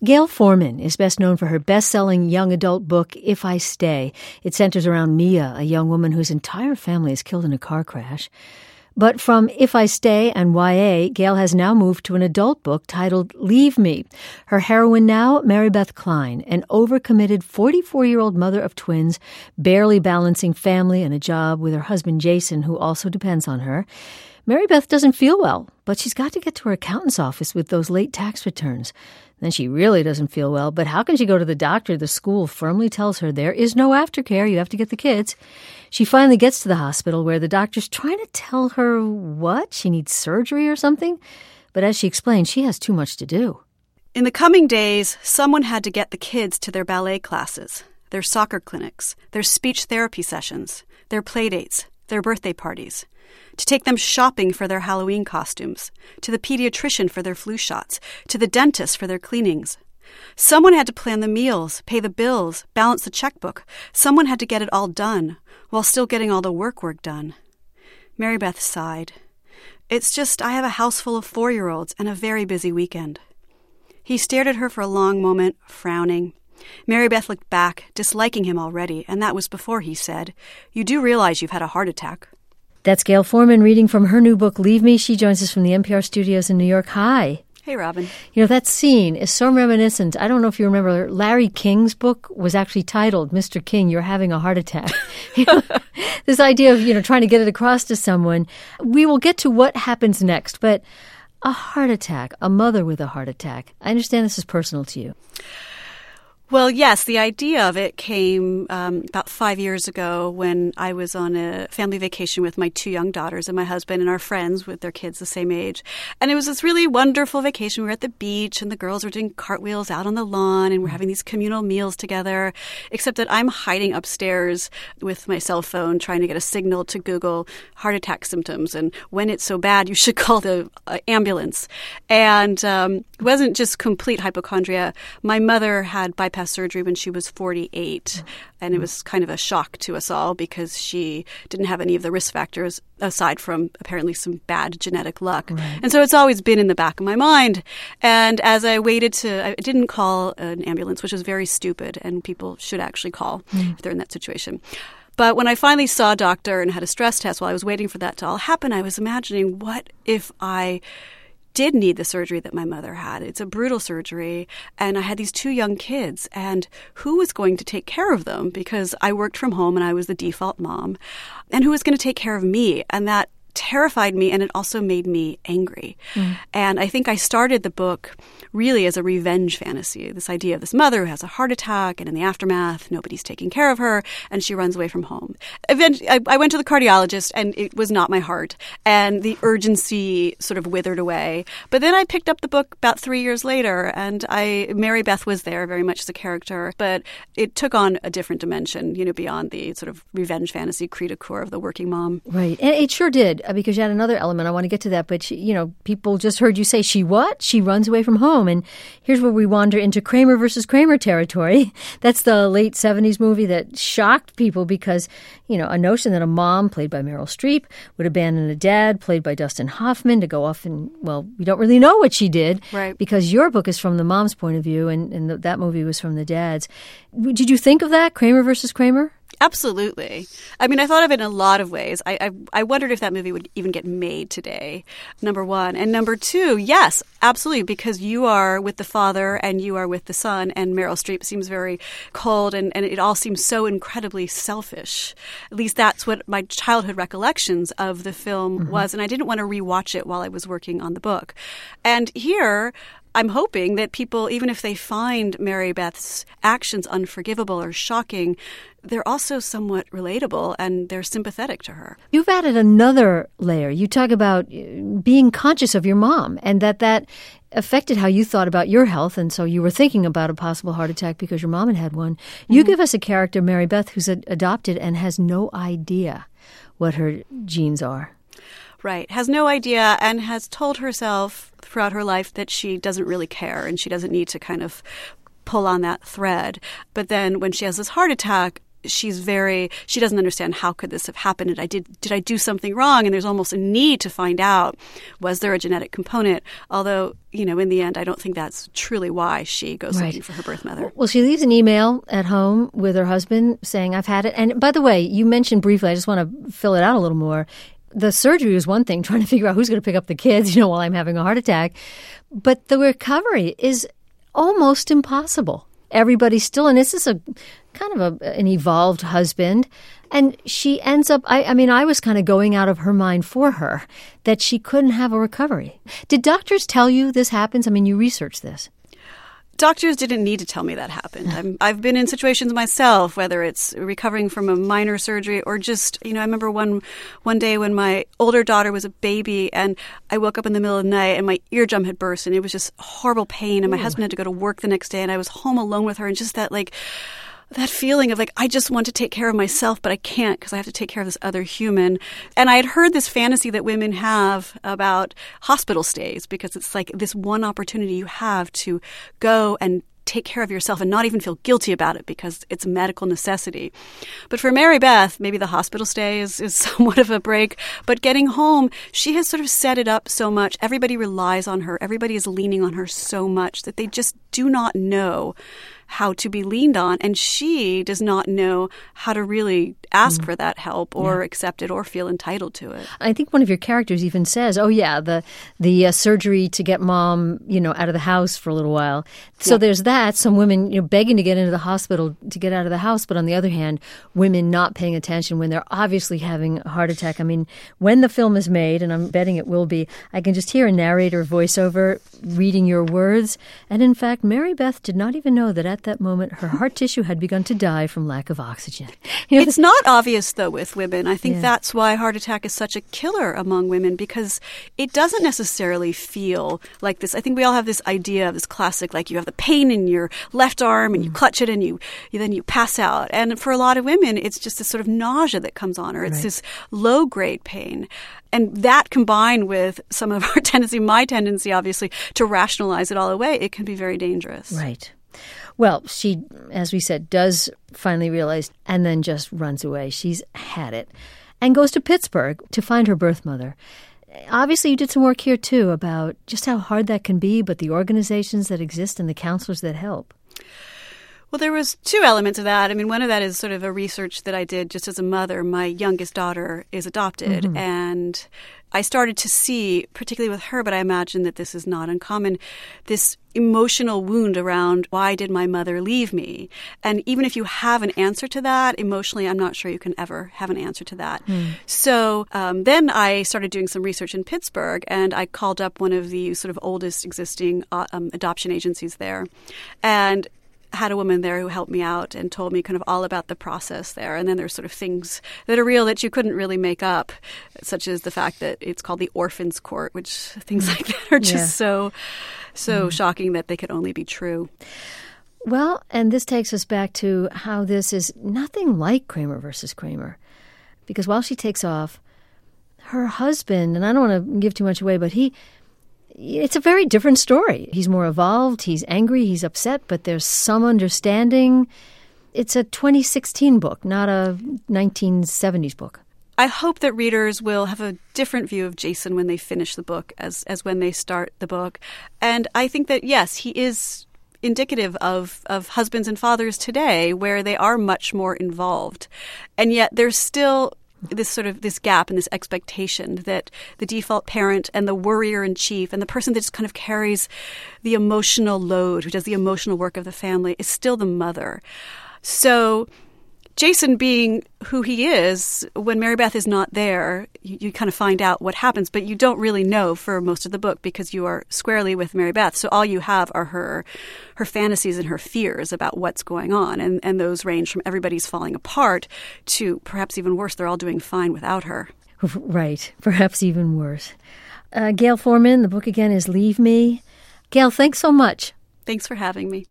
Gayle Forman is best known for her best-selling young adult book, If I Stay. It centers around Mia, a young woman whose entire family is killed in a car crash. But from If I Stay and YA, Gayle has now moved to an adult book titled Leave Me. Her heroine now, Mary Beth Klein, an overcommitted 44-year-old mother of twins, barely balancing family and a job with her husband Jason, who also depends on her. Mary Beth doesn't feel well, but she's got to get to her accountant's office with those late tax returns. Then she really doesn't feel well, but how can she go to the doctor? The school firmly tells her there is no aftercare. You have to get the kids. She finally gets to the hospital where the doctor's trying to tell her what? She needs surgery or something? But as she explains, she has too much to do. In the coming days, someone had to get the kids to their ballet classes, their soccer clinics, their speech therapy sessions, their playdates, their birthday parties, to take them shopping for their Halloween costumes, to the pediatrician for their flu shots, to the dentist for their cleanings. Someone had to plan the meals, pay the bills, balance the checkbook. Someone had to get it all done, while still getting all the work done. Mary Beth sighed. It's just I have a house full of 4-year-olds and a very busy weekend. He stared at her for a long moment, frowning. Mary Beth looked back, disliking him already, and that was before he said, "You do realize you've had a heart attack." That's Gayle Forman reading from her new book, Leave Me. She joins us from the NPR studios in New York. Hi. Hey, Robin. You know, that scene is so reminiscent. I don't know if you remember, Larry King's book was actually titled, Mr. King, You're Having a Heart Attack. You know, this idea of, trying to get it across to someone. We will get to what happens next, but a heart attack, a mother with a heart attack. I understand this is personal to you. Well, yes, the idea of it came about 5 years ago when I was on a family vacation with my 2 young daughters and my husband and our friends with their kids the same age. And it was this really wonderful vacation. We were at the beach and the girls were doing cartwheels out on the lawn and we're having these communal meals together, except that I'm hiding upstairs with my cell phone trying to get a signal to Google heart attack symptoms. And when it's so bad, you should call the ambulance. And it wasn't just complete hypochondria. My mother had bypass surgery when she was 48, and it was kind of a shock to us all because she didn't have any of the risk factors aside from apparently some bad genetic luck. Right. And so it's always been in the back of my mind. And as I waited I didn't call an ambulance, which was very stupid, and people should actually call if they're in that situation. But when I finally saw a doctor and had a stress test while I was waiting for that to all happen, I was imagining, what if I did need the surgery that my mother had? It's a brutal surgery, and I had these 2 young kids, and who was going to take care of them? Because I worked from home and I was the default mom, and who was going to take care of me? And that terrified me, and it also made me angry. And I think I started the book really as a revenge fantasy, this idea of this mother who has a heart attack, and in the aftermath, nobody's taking care of her, and she runs away from home. Eventually, I went to the cardiologist, and it was not my heart, and the urgency sort of withered away. But then I picked up the book about 3 years later, and Mary Beth was there very much as a character, but it took on a different dimension, beyond the sort of revenge fantasy cri de coeur of the working mom. Right. And it sure did. Because you had another element. I want to get to that. But, people just heard you say, she what? She runs away from home. And here's where we wander into Kramer versus Kramer territory. That's the late 70s movie that shocked people because, a notion that a mom, played by Meryl Streep, would abandon a dad, played by Dustin Hoffman, to go off and, we don't really know what she did. Right. Because your book is from the mom's point of view and that movie was from the dad's. Did you think of that, Kramer versus Kramer? Absolutely. I mean, I thought of it in a lot of ways. I wondered if that movie would even get made today, number one. And number two, yes, absolutely, because you are with the father and you are with the son, and Meryl Streep seems very cold, and it all seems so incredibly selfish. At least that's what my childhood recollections of the film was, and I didn't want to rewatch it while I was working on the book. And here, I'm hoping that people, even if they find Mary Beth's actions unforgivable or shocking, they're also somewhat relatable and they're sympathetic to her. You've added another layer. You talk about being conscious of your mom and that affected how you thought about your health, and so you were thinking about a possible heart attack because your mom had one. You give us a character, Mary Beth, who's adopted and has no idea what her genes are. Right. Has no idea and has told herself throughout her life that she doesn't really care and she doesn't need to kind of pull on that thread. But then when she has this heart attack, she doesn't understand how could this have happened. Did I do something wrong? And there's almost a need to find out, was there a genetic component? Although, in the end, I don't think that's truly why she goes looking for her birth mother. Well, she leaves an email at home with her husband saying, I've had it. And by the way, you mentioned briefly, I just want to fill it out a little more. The surgery was one thing, trying to figure out who's going to pick up the kids, while I'm having a heart attack. But the recovery is almost impossible. Everybody's still, and this is a kind of an evolved husband. And she ends up, I was kind of going out of her mind for her, that she couldn't have a recovery. Did doctors tell you this happens? You researched this. Doctors didn't need to tell me that happened. I've been in situations myself, whether it's recovering from a minor surgery or just, I remember one day when my older daughter was a baby and I woke up in the middle of the night and my eardrum had burst and it was just horrible pain and my husband had to go to work the next day and I was home alone with her and just that feeling of I just want to take care of myself, but I can't because I have to take care of this other human. And I had heard this fantasy that women have about hospital stays because it's this one opportunity you have to go and take care of yourself and not even feel guilty about it because it's a medical necessity. But for Mary Beth, maybe the hospital stay is somewhat of a break. But getting home, she has sort of set it up so much. Everybody relies on her. Everybody is leaning on her so much that they just do not know how to be leaned on. And she does not know how to really ask for that help or accept it or feel entitled to it. I think one of your characters even says, the surgery to get mom, out of the house for a little while. So there's that. Some women, begging to get into the hospital to get out of the house. But on the other hand, women not paying attention when they're obviously having a heart attack. When the film is made, and I'm betting it will be, I can just hear a narrator voiceover reading your words. And in fact, Mary Beth did not even know that at that moment her heart tissue had begun to die from lack of oxygen. It's not obvious, though, with women. I think that's why heart attack is such a killer among women because it doesn't necessarily feel like this. I think we all have this idea of this classic, you have the pain in your left arm and you clutch it and then you pass out. And for a lot of women, it's just this sort of nausea that comes on her. It's this low-grade pain. And that combined with some of my tendency, obviously, to rationalize it all away, it can be very dangerous. Right. Well, she, as we said, does finally realize and then just runs away. She's had it and goes to Pittsburgh to find her birth mother. Obviously, you did some work here, too, about just how hard that can be, but the organizations that exist and the counselors that help. Well, there was two elements of that. One of that is sort of a research that I did just as a mother. My youngest daughter is adopted, and I started to see, particularly with her, but I imagine that this is not uncommon, this emotional wound around why did my mother leave me? And even if you have an answer to that, emotionally, I'm not sure you can ever have an answer to that. So then I started doing some research in Pittsburgh, and I called up one of the sort of oldest existing adoption agencies there, and had a woman there who helped me out and told me kind of all about the process there. And then there's sort of things that are real that you couldn't really make up, such as the fact that it's called the Orphans Court, which things like that are just so shocking that they could only be true. Well, and this takes us back to how this is nothing like Kramer versus Kramer. Because while she takes off, her husband, and I don't want to give too much away, but it's a very different story. He's more evolved, he's angry, he's upset, but there's some understanding. It's a 2016 book, not a 1970s book. I hope that readers will have a different view of Jason when they finish the book as when they start the book. And I think that, yes, he is indicative of husbands and fathers today where they are much more involved. And yet there's still this gap and this expectation that the default parent and the worrier in chief and the person that just kind of carries the emotional load, who does the emotional work of the family, is still the mother. So Jason being who he is, when Mary Beth is not there, you kind of find out what happens, but you don't really know for most of the book because you are squarely with Mary Beth. So all you have are her fantasies and her fears about what's going on. And those range from everybody's falling apart to perhaps even worse, they're all doing fine without her. Right. Perhaps even worse. Gayle Forman, the book again is Leave Me. Gayle, thanks so much. Thanks for having me.